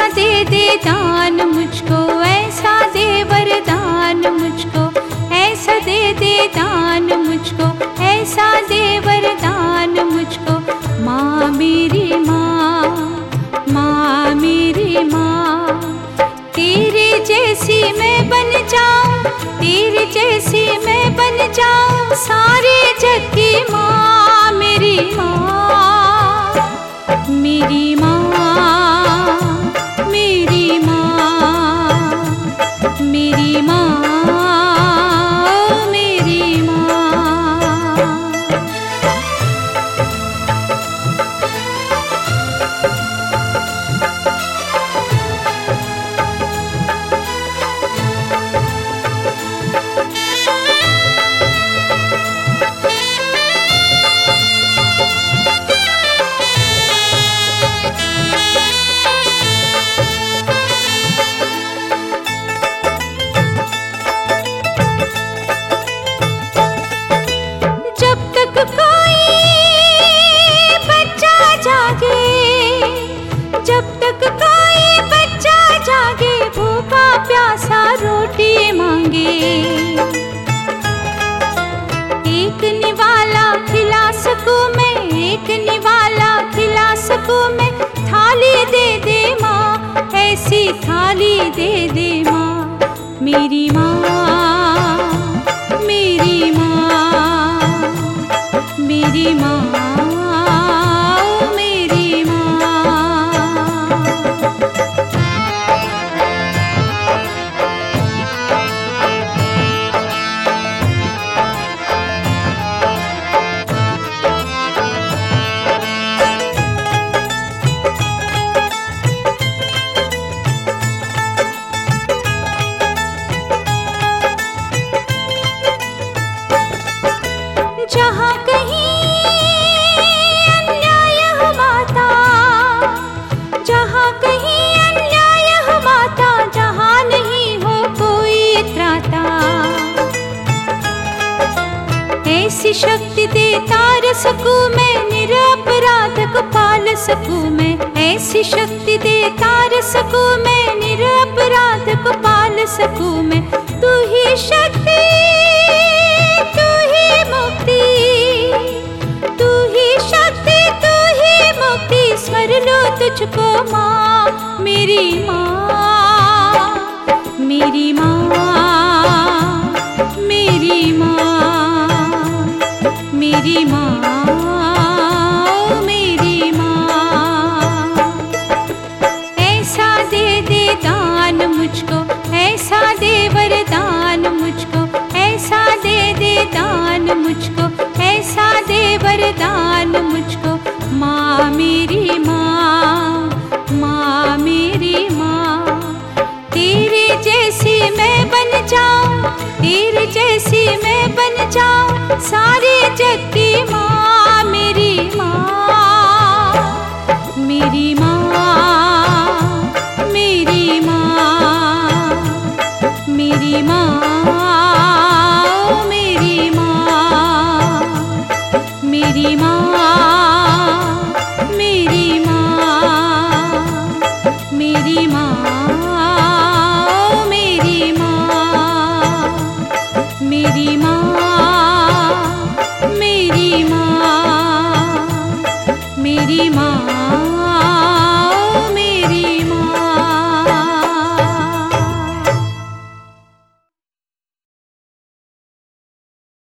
दे दे दान मुझको, ऐसा दे वरदान मुझको, ऐसा दे दे दान मुझको, ऐसा दे वरदान मुझको। माँ मेरी माँ, माँ मेरी माँ, तेरे जैसी मैं बन जाऊं, तेरे जैसी मैं बन जाऊं, सारे जग की माँ मेरी माँ, मेरी माँ, मेरी माँ, मेरी माँ, मेरी माँ। जब तक कोई बच्चा जागे, भूखा प्यासा रोटी मांगे, एक निवाला खिला सकूं मैं, एक निवाला खिला सकूं मैं, थाली दे दे माँ, ऐसी थाली दे दे माँ, मेरी माँ, मेरी माँ, मेरी माँ, मेरी माँ। जहाँ कहीं अन्याय हो माता, जहाँ कहीं अन्याय हो माता, जहाँ नहीं हो कोई त्राता, ऐसी शक्ति दे तार सकूं मैं, निरपराध को पाल सकूं मैं, ऐसी शक्ति दे तार सकूं मैं, निरपराध को पाल सकूं मैं। तू ही शक्ति, तू ही मुक्ति, तू ही शक्ति, तू ही मुक्ति, स्मर लो तुझको माँ, मेरी माँ, मेरी माँ, मेरी माँ, मेरी माँ, मेरी माँ। ऐसा दे दे दान मुझको, ऐसा दे वरदान मुझको, ऐसा दे दे दान मुझको, ऐसा दे वरदान मुझको। माँ मेरी माँ, माँ मेरी माँ, तेरे जैसी मैं बन जाऊं, तेरे जैसी मैं बन जाऊं, सारे जग की माँ मेरी माँ, मेरी माँ।